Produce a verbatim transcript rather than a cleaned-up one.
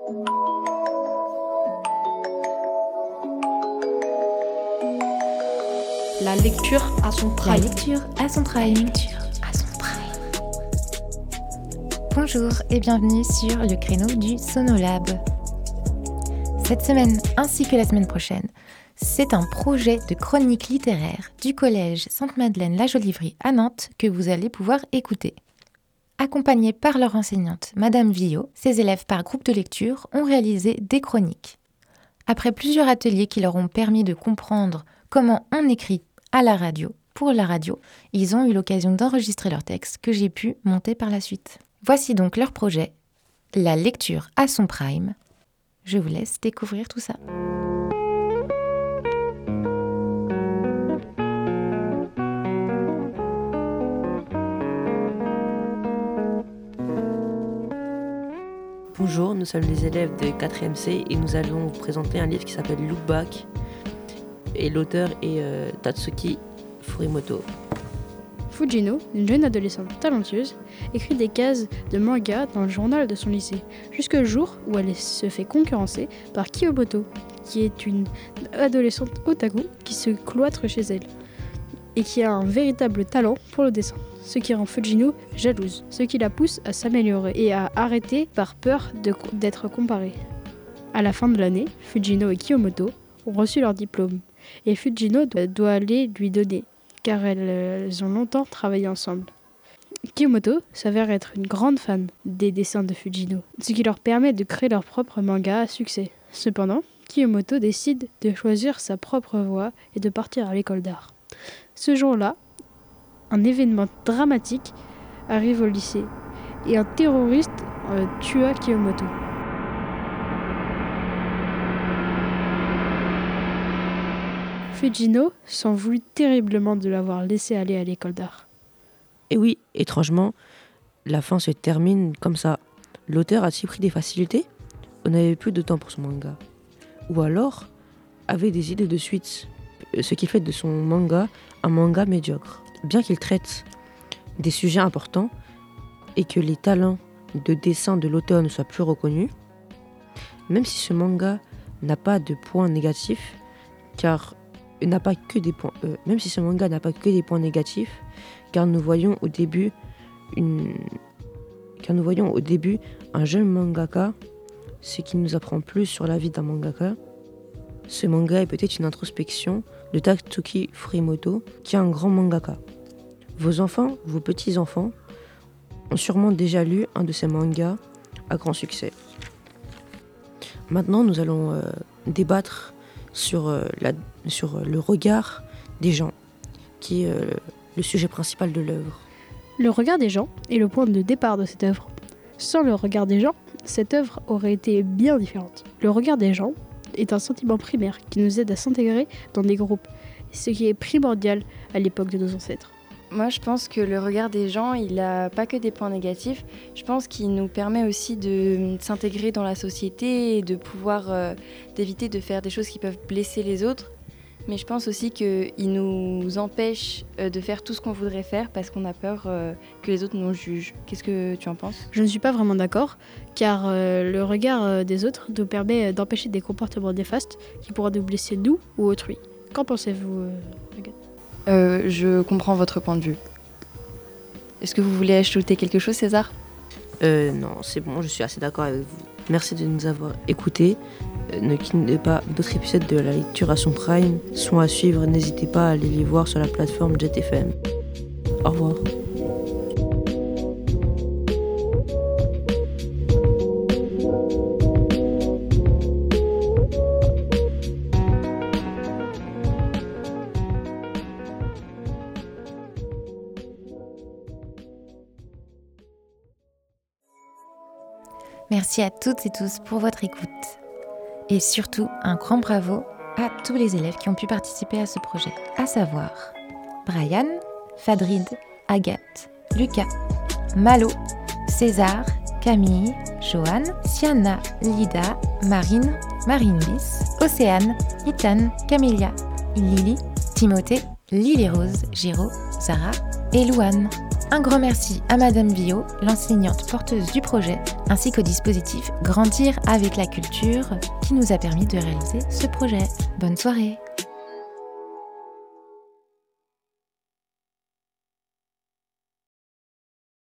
La lecture à son prime. La lecture à son prime. La lecture à son prime. Bonjour et bienvenue sur le créneau du Sonolab. Cette semaine ainsi que la semaine prochaine, c'est un projet de chronique littéraire du collège Sainte-Madeleine-la-Jolivrie à Nantes que vous allez pouvoir écouter. Accompagnés par leur enseignante, Madame Villot, ces élèves par groupe de lecture ont réalisé des chroniques. Après plusieurs ateliers qui leur ont permis de comprendre comment on écrit à la radio, pour la radio, ils ont eu l'occasion d'enregistrer leurs textes que j'ai pu monter par la suite. Voici donc leur projet, la lecture à son prime. Je vous laisse découvrir tout ça. Bonjour, nous sommes les élèves de quatrième C et nous allons vous présenter un livre qui s'appelle Look Back. Et l'auteur est euh, Tatsuki Furimoto. Fujino, une jeune adolescente talentueuse, écrit des cases de manga dans le journal de son lycée, jusqu'au jour où elle se fait concurrencer par Kiyomoto, qui est une adolescente otaku qui se cloître chez elle, et qui a un véritable talent pour le dessin, ce qui rend Fujino jalouse, ce qui la pousse à s'améliorer et à arrêter par peur de, d'être comparée. À la fin de l'année, Fujino et Kiyomoto ont reçu leur diplôme, et Fujino doit aller lui donner, car elles ont longtemps travaillé ensemble. Kiyomoto s'avère être une grande fan des dessins de Fujino, ce qui leur permet de créer leur propre manga à succès. Cependant, Kiyomoto décide de choisir sa propre voie et de partir à l'école d'art. Ce jour-là, un événement dramatique arrive au lycée, et un terroriste euh, tua Kiyomoto. Fujino s'en voulut terriblement de l'avoir laissé aller à l'école d'art. Et oui, étrangement, la fin se termine comme ça. L'auteur a-t-il pris des facilités ? On n'avait plus de temps pour son manga. Ou alors, avait des idées de suite, ce qui fait de son manga un manga médiocre. Bien qu'il traite des sujets importants et que les talents de dessin de l'auteur ne soient plus reconnus, même si ce manga n'a pas de points négatifs, car n'a pas que des points, euh, même si ce manga n'a pas que des points négatifs, car nous voyons au début une, car nous voyons au début un jeune mangaka, ce qui nous apprend plus sur la vie d'un mangaka. Ce manga est peut-être une introspection de Tatsuki Furimoto, qui est un grand mangaka. Vos enfants, vos petits-enfants, ont sûrement déjà lu un de ces mangas à grand succès. Maintenant, nous allons euh, débattre sur, euh, la, sur le regard des gens, qui est euh, le sujet principal de l'œuvre. Le regard des gens est le point de départ de cette œuvre. Sans le regard des gens, cette œuvre aurait été bien différente. Le regard des gens est un sentiment primaire qui nous aide à s'intégrer dans des groupes, ce qui est primordial à l'époque de nos ancêtres. Moi, je pense que le regard des gens, il n'a pas que des points négatifs. Je pense qu'il nous permet aussi de s'intégrer dans la société et de pouvoir euh, d'éviter de faire des choses qui peuvent blesser les autres. Mais je pense aussi qu'il nous empêche euh, de faire tout ce qu'on voudrait faire parce qu'on a peur euh, que les autres nous jugent. Qu'est-ce que tu en penses ? Je ne suis pas vraiment d'accord, car euh, le regard euh, des autres nous permet d'empêcher des comportements néfastes qui pourraient nous blesser nous ou autrui. Qu'en pensez-vous, euh, Agathe ? Euh, je comprends votre point de vue. Est-ce que vous voulez ajouter quelque chose, César ? Euh, non, c'est bon, je suis assez d'accord avec vous. Merci de nous avoir écoutés. Euh, ne quittez pas, d'autres épisodes de la lecture à son prime sont à suivre. N'hésitez pas à aller les voir sur la plateforme Jet F M. Au revoir. Merci à toutes et tous pour votre écoute. Et surtout, un grand bravo à tous les élèves qui ont pu participer à ce projet, à savoir Brian, Fadrid, Agathe, Lucas, Malo, César, Camille, Joanne, Siana, Lida, Marine, Marine Bis, Océane, Ethan, Camélia, Lily, Timothée, Lily Rose, Géraud, Sarah et Louane. Un grand merci à Madame Villot, l'enseignante porteuse du projet, ainsi qu'au dispositif Grandir avec la culture qui nous a permis de réaliser ce projet. Bonne soirée!